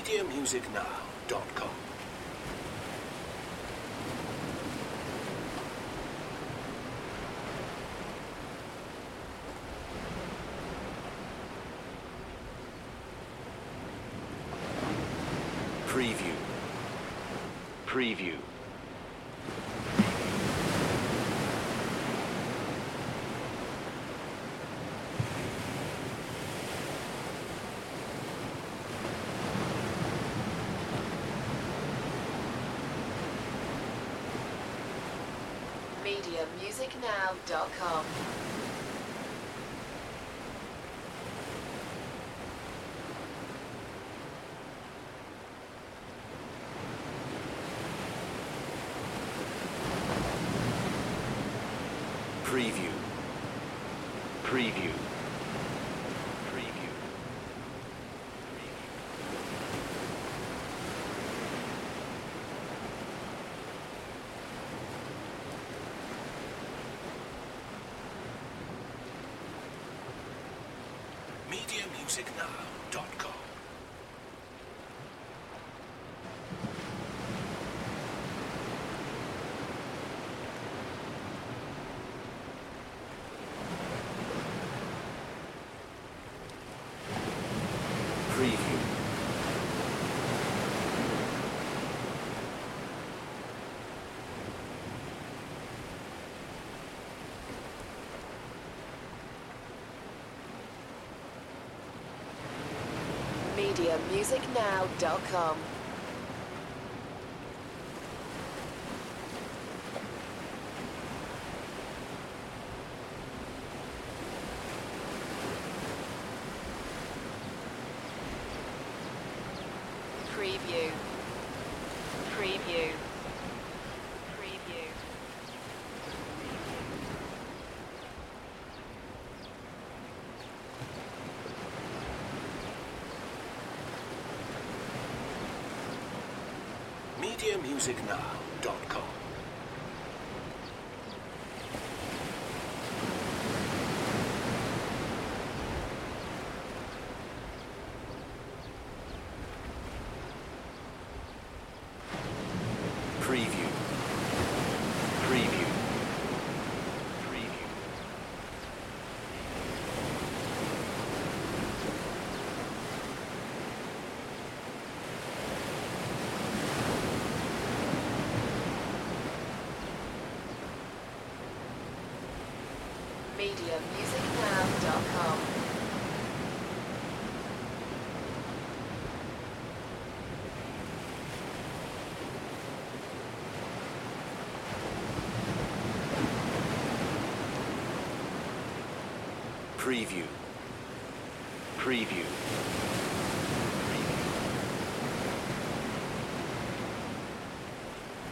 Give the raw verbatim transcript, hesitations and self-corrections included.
media music now dot com. Preview. Preview. media music now dot com. Preview. Preview. Preview. media music now dot com. Preview. media music now dot com. Preview. Preview. Preview. media music now dot com. Preview. Preview. Preview. media music now dot com. Preview. Preview.